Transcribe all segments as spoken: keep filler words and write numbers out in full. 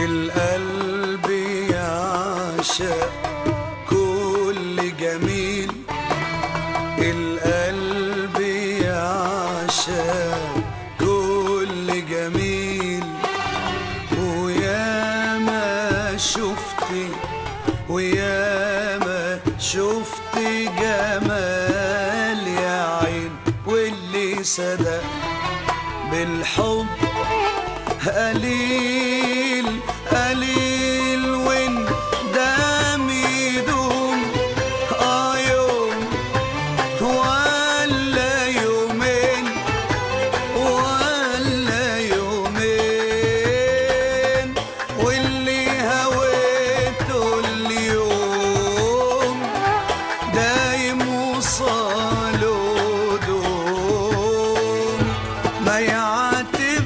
القلب يعشق كل جميل، القلب يعشق كل جميل. ويا ما شفتي ويا ما شفتي جمال يا عين، واللي صدق بالحب قليل قليل، وان دام يدوم اه يوم ولا يومين ولا يومين، واللي هويته اليوم دايم وصاله دوم، ما يعاتب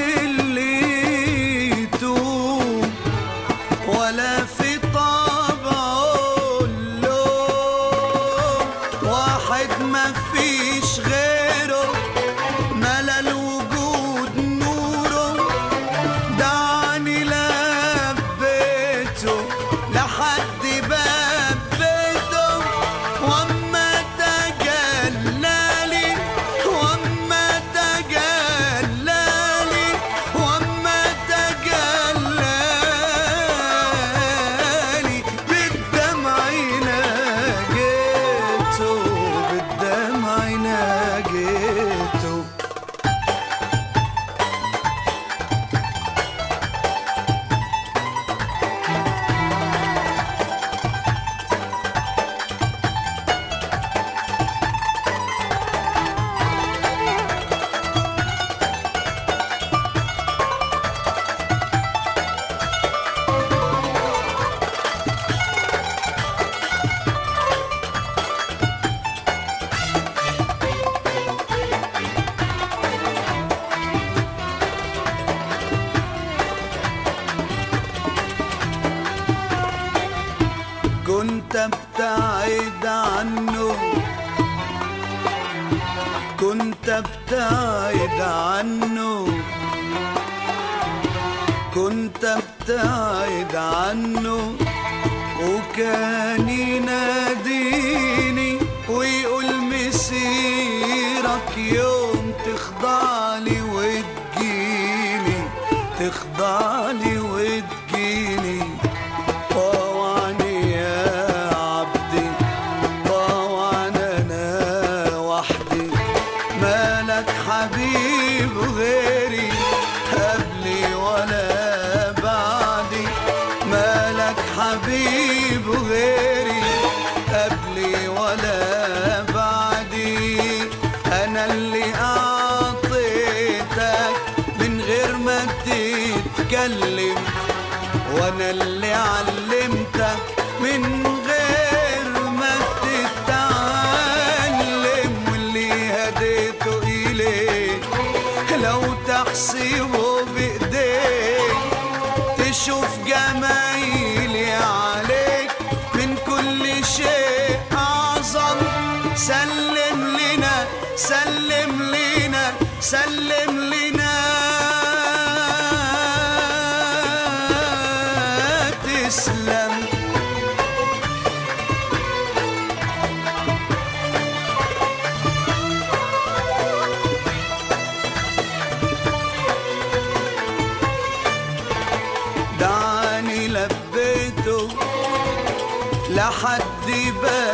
ولا في طبعه اللوم. واحد ما فيش غيره ملا الوجود نوره، دعني لبيته لحد باب بيته، واما تجلالي واما تجلالي واما تجلالي بالدمع ناجيته بالدمع ناجيته. كنت ابتعد عنه كنت ابتعد عنه كنت ابتعد عنه، وكان يناديني ويقول مسيرك يوم تخضعلي وتجيني تخضعلي وتجيني. طوعني يا عبدي طوعا انا وحدي، مالك حبيب غيري قبلي ولا بعدي، مالك حبيب غيري قبلي ولا بعدي. انا اللي اعطيتك من غير ما تتكلم، وانا اللي علمتك من غير ما تتعلم، واللي هديته إليك لو تحسبه بإيديك تشوف جمايلي عليك من كل شيء أعظم. سلم لنا سلم لنا سلم لنا تسلم. دعني لبيته لحد باب